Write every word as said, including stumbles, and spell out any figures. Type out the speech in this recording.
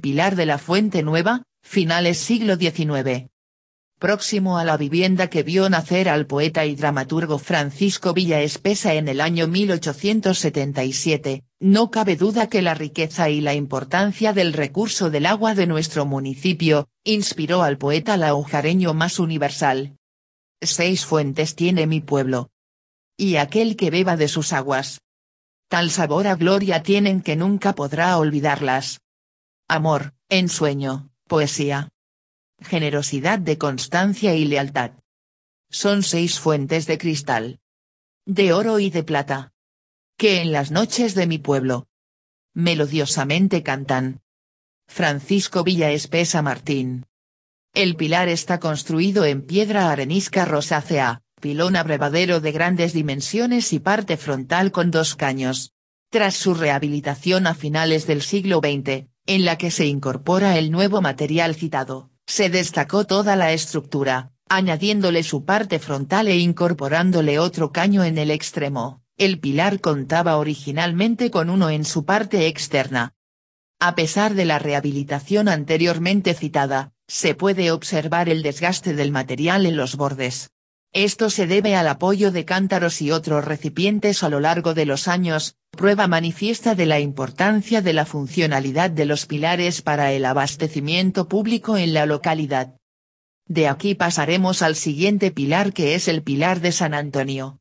pilar de la Fuente Nueva, finales siglo diecinueve. Próximo a la vivienda que vio nacer al poeta y dramaturgo Francisco Villa Espesa en el año mil ochocientos setenta y siete, no cabe duda que la riqueza y la importancia del recurso del agua de nuestro municipio, inspiró al poeta laujareño más universal. Seis fuentes tiene mi pueblo. Y aquel que beba de sus aguas. Tal sabor a gloria tienen que nunca podrá olvidarlas. Amor, ensueño, poesía. Generosidad de constancia y lealtad. Son seis fuentes de cristal. De oro y de plata. Que en las noches de mi pueblo. Melodiosamente cantan. Francisco Villa Espesa Martín. El pilar está construido en piedra arenisca rosácea, pilón abrevadero de grandes dimensiones y parte frontal con dos caños. Tras su rehabilitación a finales del siglo veinte, en la que se incorpora el nuevo material citado, se destacó toda la estructura, añadiéndole su parte frontal e incorporándole otro caño en el extremo. El pilar contaba originalmente con uno en su parte externa. A pesar de la rehabilitación anteriormente citada, se puede observar el desgaste del material en los bordes. Esto se debe al apoyo de cántaros y otros recipientes a lo largo de los años, prueba manifiesta de la importancia de la funcionalidad de los pilares para el abastecimiento público en la localidad. De aquí pasaremos al siguiente pilar, que es el pilar de San Antonio.